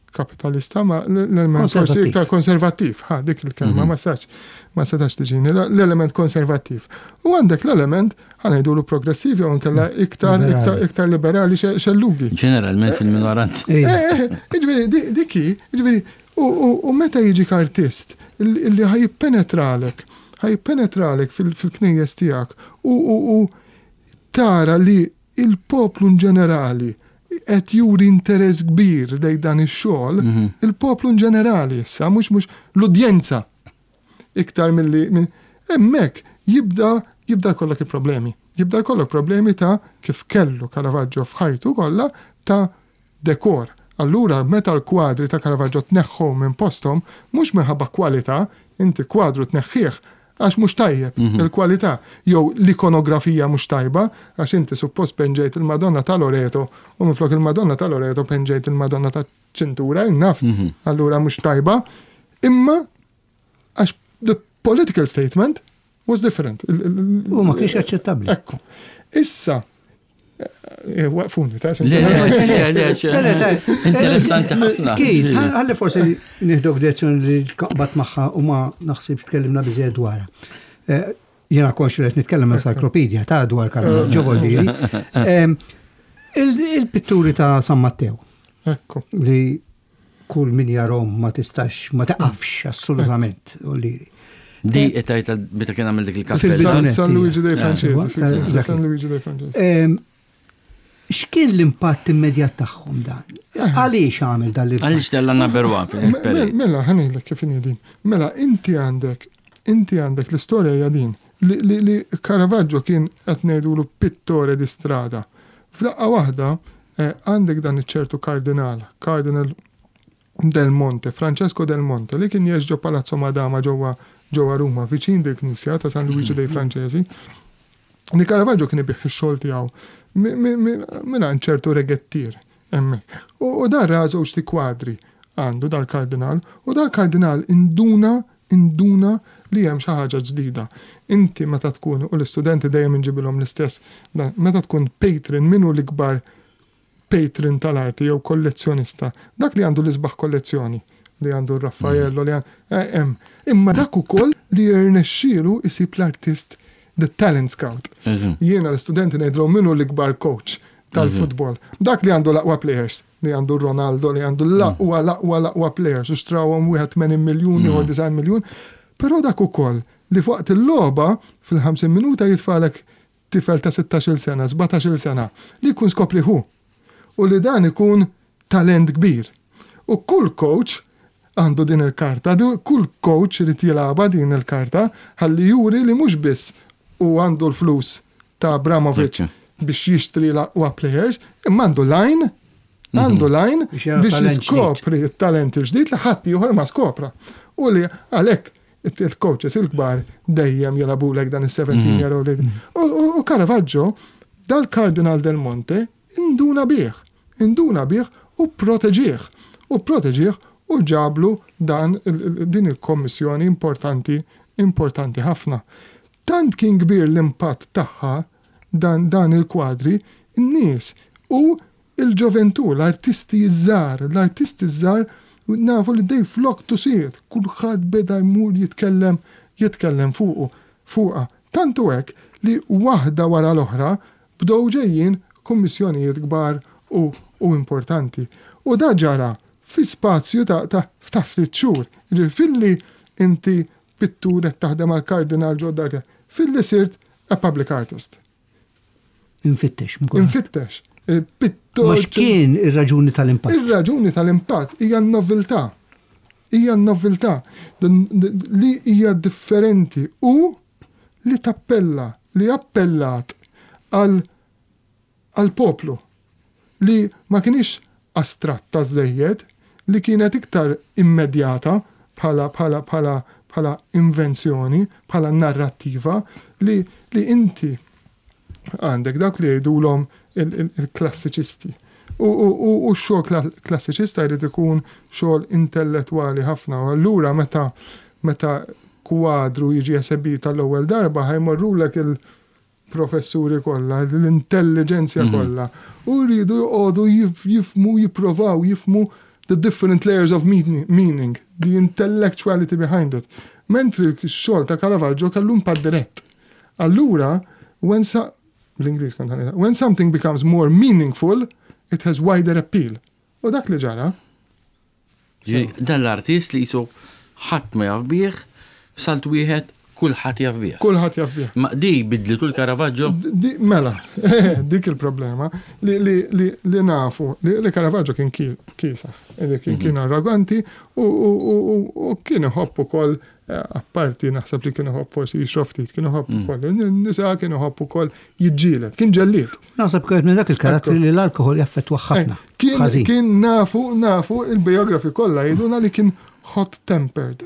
kapitalista, ma l-element forsi iktar konservattiv. Dik il-kelma ma setax tiġini, l-element konservattiv. U għandek l-element ħanajdu progressivi u nkella iktar liberali xellugi. Ġeneralment fil-minoranza. Iġveri, diki, iġveri, u meta jiġi artist li ħajpenetralek fil-knejjes tijak u tara li il-poplu ġenerali qed juri interess kbir dej dan ix-xogħol, il-poplu ġenerali issa mhux l-udjenza iktar milli hemmhekk jibda kollok il-problemi. Jibda kollok problemi ta' kif kellu Caravaggio f'ħajtu kollha ta' dekor. Allura meta l-kwadri ta' Caravaggio tneħħu minn posthom mhux minħabba kwalità, inti kwadru tneħħih għax mhux tajjeb il-kwalità, jew l-ikonografija mhux tajba, għax inti suppost penġejt il-Madonna ta' Loreto u minflok il-Madonna ta' Loreto penġejt il-Madonna ta' ċintura, innaf, allura mhux tajba, imma għax the political statement was different. U ma kienx aċċettabbli. Ekku. Issa, waqfuni, ta' interessanti ħafna. Kien, għalli forsi nieħdu f'direzzjoni li kaqbat magħha u ma naħsibx tkellimna biżejjed dwarha. Jiena konxu qed nitkellem encyclopedia ta' dwar Caravaggio Voldiri. Il-pitturi ta' San Matteo. Ekku. Li kull min jarhom ma taqafx assolutament Voldiri. Di etajta meta kien għamil dik il-kappella. San Luigi dei Francesi. San Luigi dei Francesi. X'kien l-impatt immedjat tagħhom dan? Għaliex għamel dan l-impatt? Għaliex tella number one fil-period. Mela, ħanilek kif din. Mela, inti għandek l-istorja hija din li Caravaggio kien qed ngħidulu pittore di strada. F'daqqa waħda għandek dan iċ-ċertu kardinal Del Monte, Francesco Del Monte, li kien jeġġo Palazzo Madama ġewwa Ruma, viċin dik-knisja ta' San Luigi dei Francesi. Li Caravaggio kien ibiħ ix-xogħol tiegħu minna ċertu regettir hemmhekk. U dar żewġ ti kwadri għandu dal-kardinal u dal-kardinal induna li hemm xi ħaġa ġdida. Inti meta tkun u l-istudenti dejjem inġibilhom l-istess, meta tkun patron minnu l-ikbar patron tal-arti jew kollezzjonista, dak li għandu l-isbaħ kollezzjoni, li għandu Raffaello, li għandu imma dak ukoll li jirnexxielu isib l-artist the talent scout. Jiena l-studenti ngħidru minnu l-ikbar coach tal-futbol. Dak li għandu l-aqwa players, li għandu Ronaldo, li għandu l-aqwa players, u xtrawhom 80 miljun u 9 miljun, però dak ukoll li fuqt il-logħba fil-50 minuta jitfalek tifel ta' 16 sena, 17 sena, li jkun skopriħu. U li dan ikun talent kbir. U kull coach għandu din il-karta, kull coach li tilaba din il-karta, ħalli juri li mhux biss u għandu l-flus ta' Abramovic biex jishtri l-aqwa players, imma għandu line biex jiskopri il-talent il-ġdid li ħatti juħor ma skopra. U li għalek il-coaches il-kbar dejjem jelabulek dan il-17-year-old. U Caravaggio, dal-Kardinal Del Monte, induna bieħ u proteġieħ u ġablu din il-kommissjoni importanti ħafna. Tant kien kbir l-impatt tagħha dan il-kwadri, n-nies u il-ġoventù, l-artisti żgħar nafu li dej flok tusiet, kulħadd beda jmur jitkellem fuqha. Tantu hekk li waħda wara l-oħra bdew ġejjin kummissjonijiet kbar u importanti. U da ġara fi spazju ta' ftit xhur. Filli inti pittur qed taħdem għal Kardinal Ġodda, filli sirt a public artist. Infittex. Ma x'kien ir-raġuni tal-impatt? Ir-raġuni tal-impatt hija n-noveltà. Li hija differenti u li tappella, li appellat għal poplu li ma kienix astratta żejjed, li kienet iktar immedjata bħala invenzjoni, bħala narrattiva li inti għandek dak li jgħidulhom il-klassiċisti. U x-xogħol klassiċista jrid ikun xogħol intellettwali ħafna. U allura meta kwadru jiġi esebit tal-ewwel darba ħajmorrulek il-professuri kollha, l-intelligenzja kollha. U jridu jqogħdu jifmu, jipprovaw jifmu the different layers of meaning, the intellectuality behind it. Mentri x-xogħol ta' Caravaggio kellu impatt dirett. Allura, when something becomes more meaningful, it has wider appeal. U dak li ġara. Dan l-artist li jisu ħadd ma jaf bih, salt wieħed kulħadd jaf bih. Kulħadd jaf bih. Ma di bidlitu l-Caravaggio? Mela, dik il-problema li nafu li Caravaggio kien kiesaħ, kien arroganti u kien iħobb ukoll apparti naħseb li kien iħobb forsi jixrob ftit, kien iħobb ukoll nisa, kien iħobb ukoll jiġġieled, kien ġellied. Naħseb kien minn dak il-karattri li l-alkohol jaffettwa ħafna. Kien nafu il-biografi kollha jgħiduna li kien hot-tempered.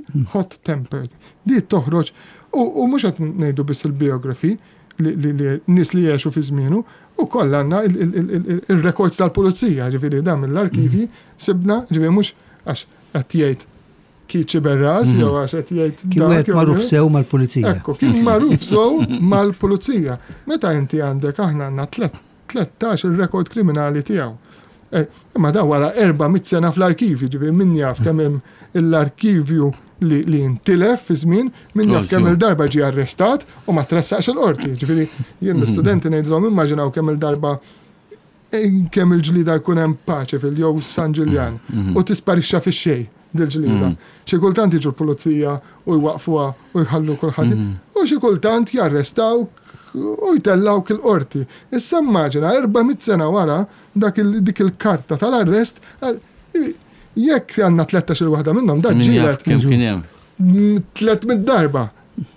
Di toħroġ u mhux qed ngħidu biss il-biografi li nies li jgħixu fi żmienu, u kollha għandna il-records tal-pulizija, ġifieri dan mill-arkivi sibna, ġifieri mhux għax qed jgħid Kiċi Berraz, jew għax qed jgħid dak. Kien magħruf sew mal-pulizija. Ekku, kien magħruf sew mal-pulizija. Meta inti għandek aħna għandna 13 il-rekord kriminali tiegħu. Imma da wara 400 sena fl-arkivi, ġifieri min jaf kemm l-arkivju li intilef fi żmien, min jaf kemm il-darba ġie arrestat u ma tressaqx il-qorti. Ġifieri jien l-istudenti ngħidulhom immaġinaw kemm il-darba kemm il-ġlida jkun hemm paċi fil-jew San Ġiljan u tisparixxa fix-xejn dil-ġlida. Xi kultant jiġu l-pulizija u jwaqfuha u jħallu kulħadd. U xi kultant jarrestaw u jtellawk il-qorti. Issa immaġina 400 sena wara dik il-karta tal-arrest, jekk għandna 13 waħda minnhom dak ġielet kemm kien hemm. 300 darba.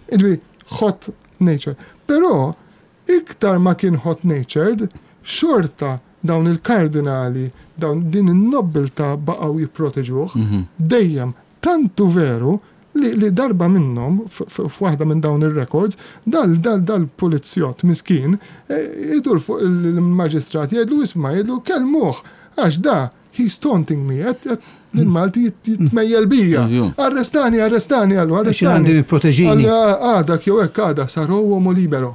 Hot nature. Però iktar ma kien hot natured, xorta dawn il-kardinali, dawn din in-nobiltà baqgħu jipproteġuh, dejjem tantu veru li darba minnhom f'waħda minn dawn ir-records dal-pulizzjott miskin idur fuq il-maġistrat jgħidlu isma' jgħidlu kelmuh għax da he's taunting me il-Malti jitmejjel bija. Arrestani għallu, arrestani. Għandi proteġini. Għadak jew hekk għada saru uomo libero.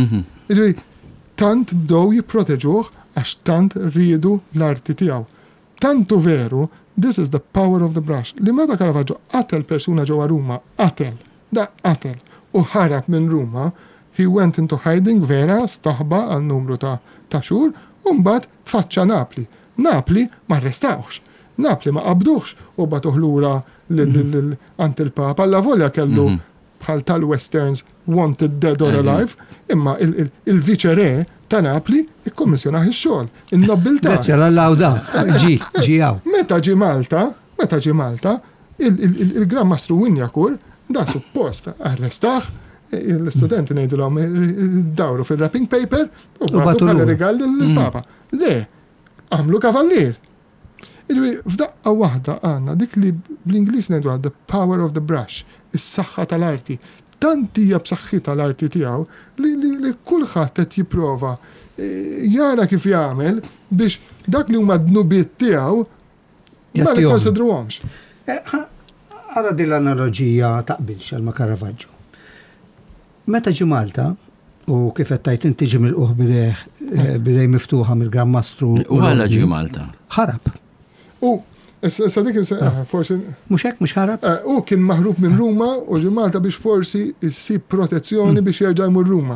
Tant bdew jipproteġuh għax tant riedu l-arti tiegħu. Tantu veru, this is the power of the brush. Li meta Caravaggio qatel persuna ġewwa Ruma, qatel u ħarab minn Ruma, he went into hiding vera staħba għal numru ta' xhur u mbagħad tfaċċa Napli. Napli ma arrestawx. Napli ma qabduhx u batuh lura ant il-Papa alla volja kellu bħal tal-Westerns wanted dead or alive, imma il-viċe re ta' Napli ikkommissjonaħ ix-xogħol. In-nobiltà. Grazzi għall-awda. Ġi hawn. Meta ġi Malta, il-Gran Mastru Winjakur da suppost arrestaħ, l-istudenti ngħidulhom dawru fil-wrapping paper u bagħtu bħala rigal lill-Papa. Le, għamlu kavallier. F'daqqa waħda għandna dik li bl-Ingliż ngħidu the power of the brush, is-saħħa tal-arti. Tantija b'saħħitha l-arti tiegħu li kulħadd qed jipprova jara kif jagħmel biex dak li huma dnubiet tiegħu ma nikkonsidruhomx. Ara din l-analoġija taqbilx għal ma' Caravaggio. Meta ġi Malta u kif qed tajt inti ġi mill-qoħ bidej miftuħa mill-Gran Mastru. U għala ġi Malta. Ħarab. U issa dik forsi mhux ħarab? U kien maħrub minn Ruma u ġi Malta biex forsi issib protezzjoni biex jerġa' jmur Ruma.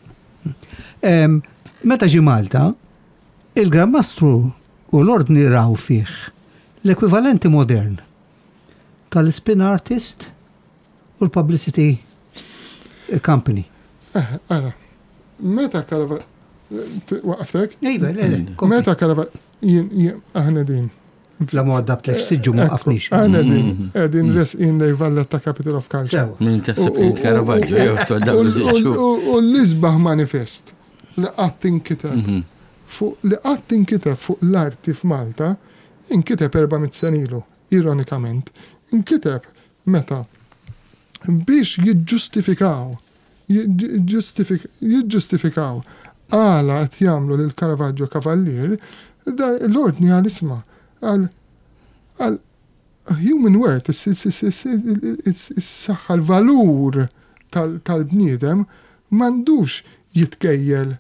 Meta ġi Malta, il-Gran Mastru u l-ordni raw fih l-ekwivalenti modern tal-spin artist u l-publicity company. Ara, meta waqftek? Meta aħna din. La modda b'tlek siġġu ma qafnix. Aħna din resqin lej Valletta Capital of Culture. Min taħseb li Caravaggio jew tol dawn iż-żewġ. U l-isbaħ manifest li qatt inkiteb fuq l-arti f'Malta, inkiteb 400 sena ilu, ironikament, inkiteb meta biex jiġġustifikaw għala qed jagħmlu lil Caravaggio kavallier, l-ordni għal isma' għal human worth, is-saħħa l-valur tal-bniedem m'għandux jitkejjel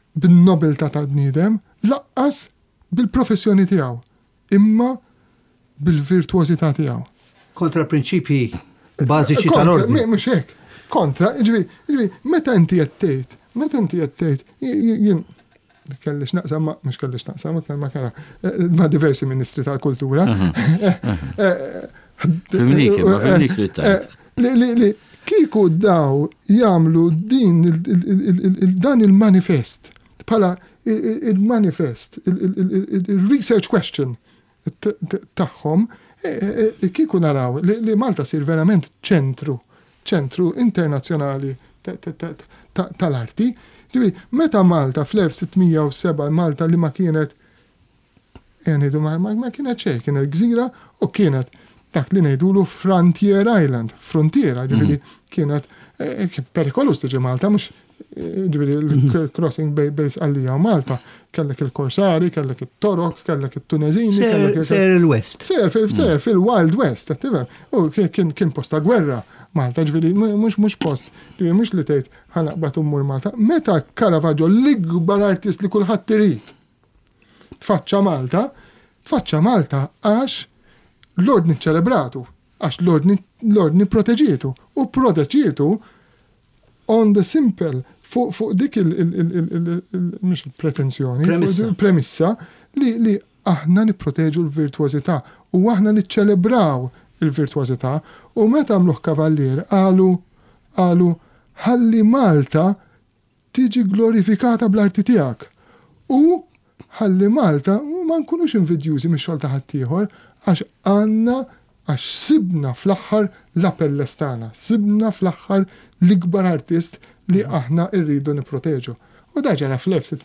bin-nobiltà tal-bniedem, laqqas bil-professjoni tiegħu. Imma bil-virtuosità tiegħu. Kontra prinċipji bażiċi tal-ordni. Mhux hekk. Kontra, ġifieri, meta inti qed tgħid, jien kellix naqsam mhux kellix naqsam ma kara ma' diversi ministri tal-kultura. Fimnik li tajt. Li kieku daw jagħmlu dan il-manifest bħala il-manifest, il-research question tagħhom kieku naraw li Malta sir verament ċentru internazzjonali tal-arti. Meta Malta fl-1607 Malta li ma kienet ma kienet xejn, kienet gżira u kienet dak li ngħidulu Frontier Island, frontiera, ġifieri kienet perikolus tiġi Malta, mhux ġifieri l-crossing base għalija Malta. Kellek il-Korsari, kellek it-Torok, kellek it-Tunezini, Ser il-West. Ser fil-Wild West, u kien posta gwerra Malta, ġifieri mhux post, mhux li tgħid ħanaqbad ummur Malta. Meta Caravaggio l-ikbar artist li kulħadd irid tfaċċa Malta għax l-ordni ċelebratu, għax l-ordni proteġitu, u proteġitu on the simple, fuq dik mhux il-pretenzjoni, il-premissa li aħna nipproteġu l-virtuosità u aħna niċċelebraw il-virtuosità, u meta għamluh Kavallier qalu ħalli Malta tiġi glorifikata bl-arti tiegħek. U ħalli Malta ma nkunux invidjużi mix-xogħol ta' ħaddieħor għax sibna fl-aħħar l-appellestana, sibna fl-aħħar l-ikbar artist li aħna rridu nipproteġu. U da ġara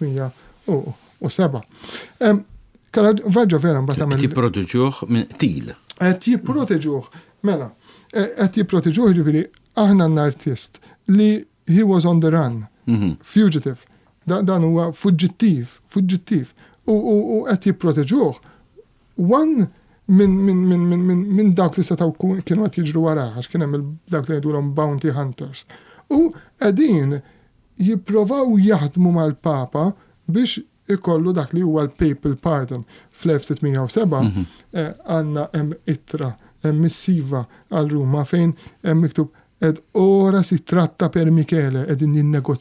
fl-1707. Caravaggio vera mbagħad għamel. Jipproteġuh minn qtil. Qed jipproteġuh, mela, qed jipproteġuh ġifieri aħna n-artist li he was on the run, fugitive, dan huwa fuġġittiv, u qed jipproteġuh. One minn dawk li setaw kienu qed jiġru wara, għax kien hemm dawk li jgħidulhom bounty hunters. U qegħdin jipprovaw jaħdmu mal-Papa biex ikollu dak li huwa l-Papal Pardon. Fl-1607 għandna hemm ittra, hemm missiva għal Ruma fejn hemm miktub ed ora si tratta per Michele, edin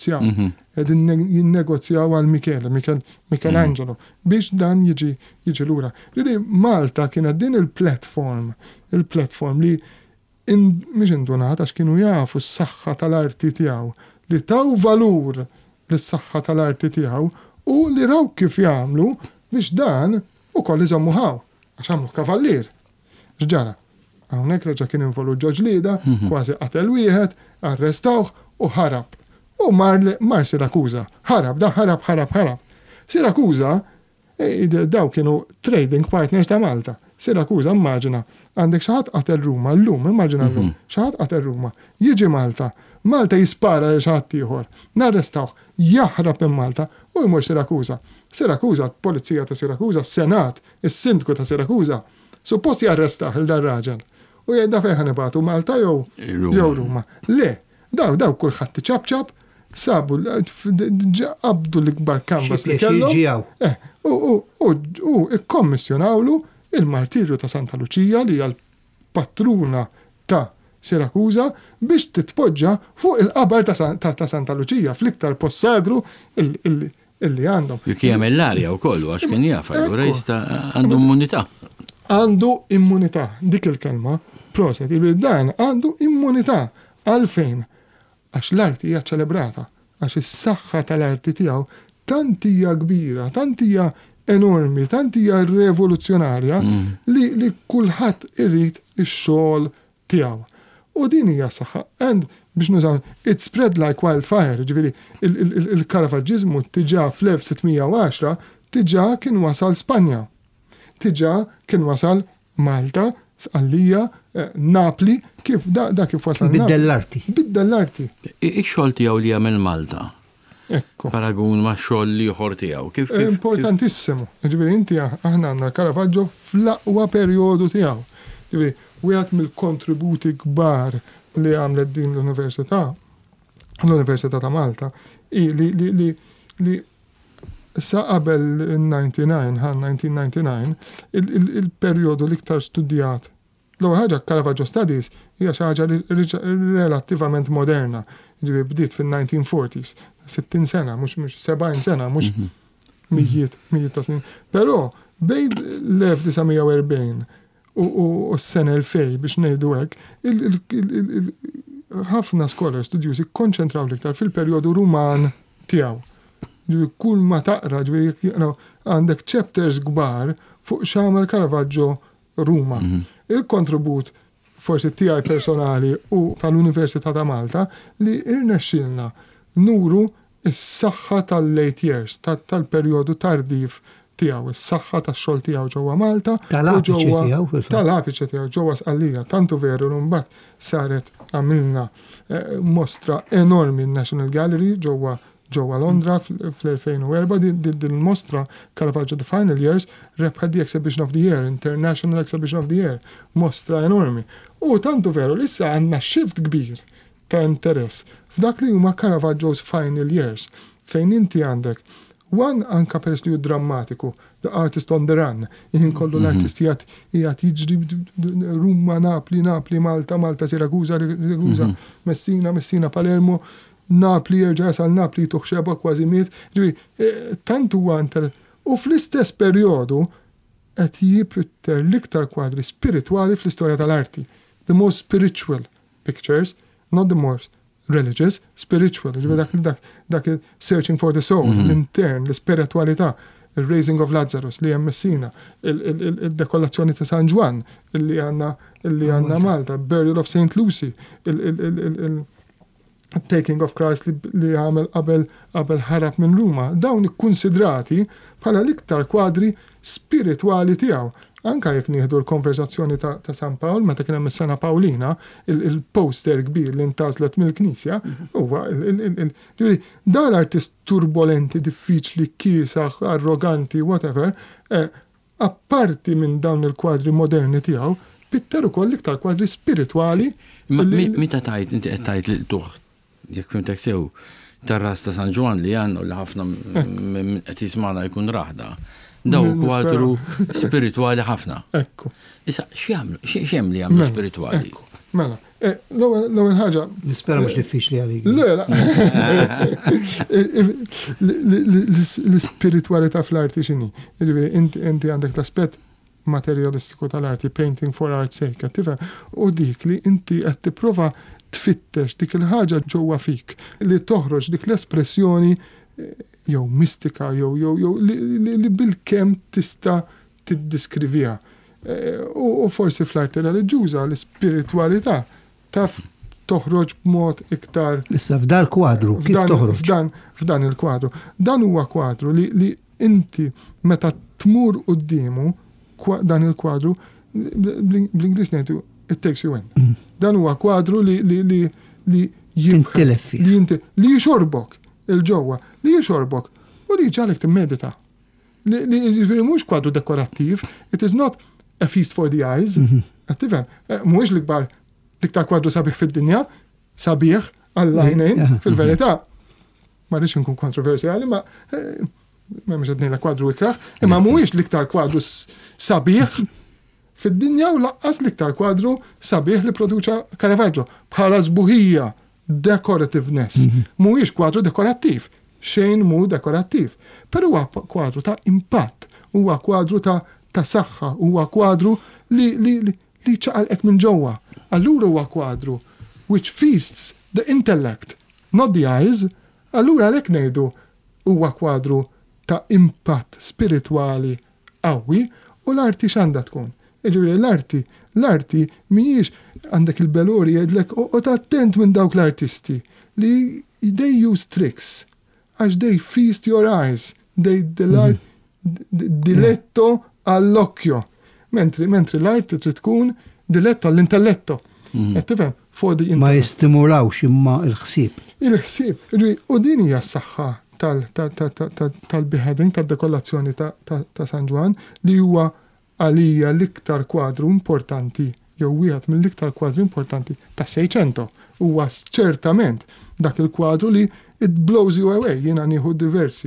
jinnegozjaw għal Michelangelo, biex dan jiġi lura. Ridi Malta kienet din il-platform li mhix indunat għax kienu jafu s-saħħa tal-arti tiegħu, li taw valur lis-saħħa tal-arti tiegħu u li raw kif jagħmlu biex dan ukoll iżommu ħaw, għax għamlu Kavallier. X'ġara? Hawnhekk reġa' kien involu ġoġ Lida, kważi qatel wieħed, arrestawh u ħarab. U mar Sirakuża. Ħarab. Sirakuża, daw kienu trading partners ta' Malta. Sirakuża, immaġina, għandek xi ħadd qatel Ruma, llum, immaġina llum, xi ħadd qatel Ruma. Jiġi Malta jispara lil xi ħadd ieħor. Narrestawh, jaħrab minn Malta u jmur Sirakuża. Sirakuża, l-Polizija ta' Sirakuża, s-Senat, is-Sindku ta' Sirakuża, suppost jarrestaħ il-dar raġel. U jgħidda fejn ibatu Malta jew Ruma. Le, daw kulħadd tiċabċab, sabu qabdu l-ikbar kanvas li kellhom. U ikkommissjonawlu il-martirju ta' Santa Lucia li hija l-patruna ta' Sirakuża biex titpoġġa fuq il-qabar ta' Santa Lucia fl-iktar post sagru illi għandhom. Jukjem l-arja wkoll għax kien jaf, allura jista' għandu immunità. Għandu immunità, dik il-kelma, proset, dan għandu immunità għalfejn, għax l-arti hija ċelebrata, għax is-saħħa tal-arti tiegħu tantija kbira, tantija enormi, tantija rivoluzzjonarja li kulħadd irid ix-xogħol tiegħu. U din hija saħħa, and biex nużaw, it spread like wildfire, ġifieri il-Caravaggizmu tiġà fl-1610 tiġà kien wasal Spanja. Tiġà kien wasal Malta, Sqallija, Napli, kif da kif wasal Bidda-l-arti. Ix-xogħol tiegħu li jagħmel Malta. Ekku. Paragun ma' xogħol ieħor tiegħu. Kif importantissimu. Ġifieri inti aħna għandna Caravaggio fl-aqwa perjodu tiegħu. Ġifieri wieħed mill-kontributi kbar li għamlet din l-Università ta' Malta li sa qabel 1999, il-perjodu l-iktar studijat. L-ewwel ħaġa Caravaggio Studies hija xi ħaġa relattivament moderna. Ġifieri bdiet fin-1940s, 60 sena, mhux 70 sena, mhux mijiet ta' snin. Però bejn l-1940 u s-sena 2000 biex ngħidu hekk, ħafna scholars studjusi konċentraw l-iktar fil-perjodu Ruman tiegħu. Kull ma taqra għandek chapters kbar fuq x'għamel Caravaggio Ruma. Il-kontribut forsi tiegħi personali u tal-Università ta' Malta li irnexxilna nuru is-saħħa tal-late years, tal-perjodu tardiv tiegħu, is-saħħa tax-xogħol tiegħu ġewwa Malta tal-apiċe tiegħu ġewwa Sqallija, tantu veru mbagħad saret għamilna mostra enormi n-National Gallery ġewwa Londra fl-2004 din mostra Caravaggio The Final Years rebħad the Exhibition of the Year, International Exhibition of the Year, mostra enormi. U tantu veru li issa għandna shift kbir ta' interess f'dak li huma Caravaggio's Final Years fejn inti għandek anka peress li hu drammatiku, The Artist on the Run, jien kollu l-artist jgħat jiġri Ruma, Napli, Malta, Sirakuza, Messina, Palermo, Napli jerġa' jasal Napli tuħxeba kważi miet, tantu huwa interess. U fl-istess perjodu qed jipritter l-iktar kwadri spiritwali fl-istorja tal-arti. The most spiritual pictures, not the most religious, spiritual. Dak searching for the soul, l-intern, l-spiritualità, il-Raising of Lazarus li hemm Messina, il-dekollazzjoni ta' San Juan li għandna Malta, Burial of St. Lucy, Taking of Christ li għamel qabel ħarab minn Ruma, dawn ikkunsidrati bħala l-iktar kwadri spiritwali tiegħu. Anka jekk nieħdu l-konversazzjoni ta' San Pawl, meta kien hemm is-Sena Pawlina, il-poster kbir li ntażlet mill-Knisja, huwa dan l-artist turbolenti, diffiċli, kiesaħ, arroganti, whatever, apparti minn dawn il-kwadri moderni tiegħu, pitter ukoll l-iktar kwadri spiritwali. Meta tajt inti qed tajt li tuħ jekk fintek sew tar-ras ta' San Ġwan li għandu li ħafna qed jismana jkun raħda. Daw kwadru spirituali ħafna. Ekku. Issa x'hemm li jagħmlu spirituali? Mela, l-ewwel ħaġa. Nispera mhux diffiċli għalik. L-spiritualità fl-arti x'inhi? Jiġifieri inti għandek l-aspett materialistiku tal-arti, painting for art's sake, tifhem, u dik li inti qed tipprova tfittex dik il-ħaġa ġewwa fik li toħroġ dik l-espressjoni jew mistika jew li bil-kemm tista' tiddiskrivija. U forsi fl-arti reliġjuża l-ispiritwalità taf toħroġ b'mod iktar. Issa f'dan il-kwadru, kif toħroġ? F'dan il-kwadru. Dan huwa kwadru li inti meta tmur qudiemu dan il-kwadru bl-Ingliż ngħidu it takes you in. Dan huwa kwadru li jixorbok il-ġewwa, li jixorbok u li jġalek timmedita. Li mhux kwadru dekorattiv, it is not a feast for the eyes, tifhem, mhuwiex l-iktar kwadru sabiħ fid-dinja, sabiħ għall-għajnejn fil-verità. Ma rridx inkun kontroversjali, ma mhux qed ngħidlek kwadru ikraħ, imma mhuwiex l-iktar kwadru sabiħ fid-dinja u laqqas l-iktar kwadru sabiħ li produċa Caravaggio bħala żbuħija, decorativeness. Mhuwiex kwadru dekorattiv, xejn mhu dekorattiv. Però huwa kwadru ta' impatt, huwa kwadru ta' saħħa, huwa kwadru li ċaqalqek minn ġewwa. Allura huwa kwadru which feasts the intellect, not the eyes. Allura għalhekk ngħidu huwa kwadru ta' impatt spiritwali qawwi u l-arti x'għandha tkun. Ġifieri l-arti mhijiex għandek il-belori jgħidlek u attent minn dawk l-artisti li they use tricks għax they feast your eyes, they diletto għall-okkjo. Mentri l-arti trid tkun diletto għall-intelletto. Tifhem? Ma jistimulawx imma il-ħsieb. Il-ħsieb. U din hija s-saħħa tal-beheading, tad-dekollazzjoni ta' San Ġwan li huwa għalija l-iktar kwadru importanti, jew wieħed mill-iktar kwadru importanti ta' Seicento. Huwa ċertament dak il-kwadru li it blows you away. Jiena nieħu diversi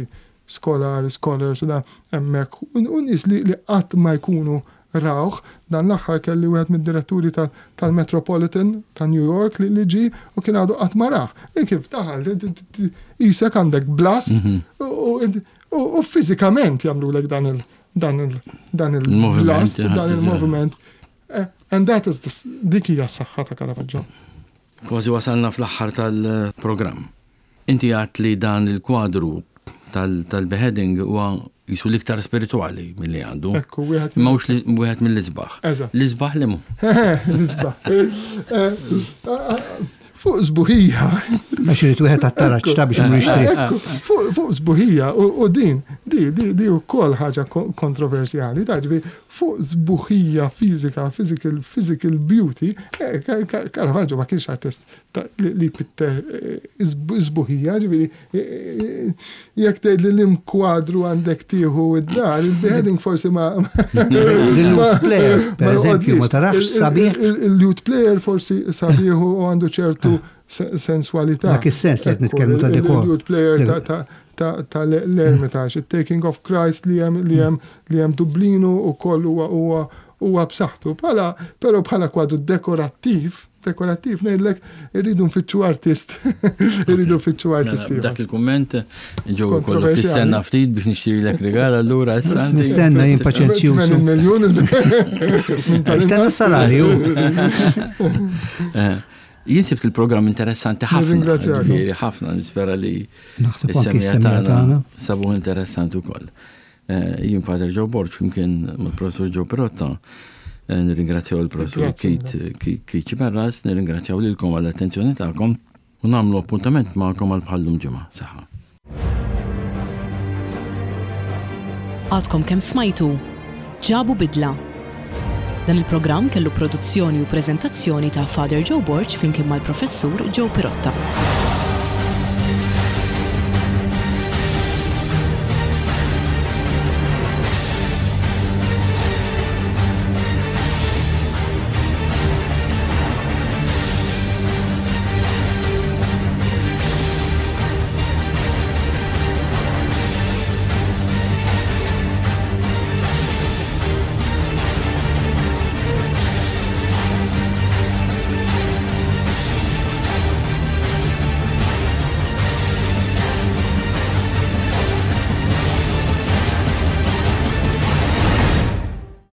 scholars u da hemmhekk u nies li qatt ma jkunu rawh. Dan l-aħħar kelli wieħed mid-diretturi tal-Metropolitan ta' New York li ġi u kien għadu qatt ma rah. Kif daħal isek għandek blast u fiżikament jagħmlulek dan il-blast, dan il-moviment. And that is dik hija s-saħħa ta' Caravaggio. Kważi wasalna fl-aħħar tal-programm. Inti għat li dan il-kwadru tal-beheading huwa jisu l-iktar spirituali mill-li għandu. Ekku, wieħed mill-isbaħ. L-isbaħ li mu? L-isbaħ. Fuq zbuħija. Max irid wieħed għattaraċ ta' biex mhux jixtri. Fuq zbuħija u di wkoll ħaġa kontroversjali, taġbi fuq zbuħija fizika, physical beauty, Caravaggio ma kienx artist li pitter zbuħija, ġifieri jekk tgħid li l-imkwadru għandek tieħu id-dar, il-beheading forsi ma. Il-lute player, per eżempju, ma tarax sabiħ. Il-lute player forsi sabiħu u għandu ċertu sensualità. Dak is-sens li qed nitkellmu ta' dekor. Il-lute player ta' l-Ermitage, il-Taking of Christ li hemm Dublinu u koll huwa b'saħħtu. Però bħala kwadru dekorattiv ngħidlek irridu nfittxu artist. Irridu nfittxu artist. Dak il-kumment ġew kollok tistenna ftit biex nixtrilek regal allura issa. Nistenna jien paċenzjuż. Nistenna s-salarju. Jinsibt il-programm interessanti ħafna. Ħafna nispera li s-semija tagħna sabu interessanti wkoll. Jien Father Joe Borg flimkien mal-Professur Joe Perotta nirringrazzjaw il-Professur Kit Ċiberras, nirringrazzjaw lilkom għall-attenzjoni tagħkom u nagħmlu appuntament magħkom għal bħallum ġimgħa. Saħħa. Għadkom kemm smajtu ġabu bidla. Dan il-programm kellu produzzjoni u preżentazzjoni ta' Father Joe Borg flimkien mal-Professur Joe Perotta.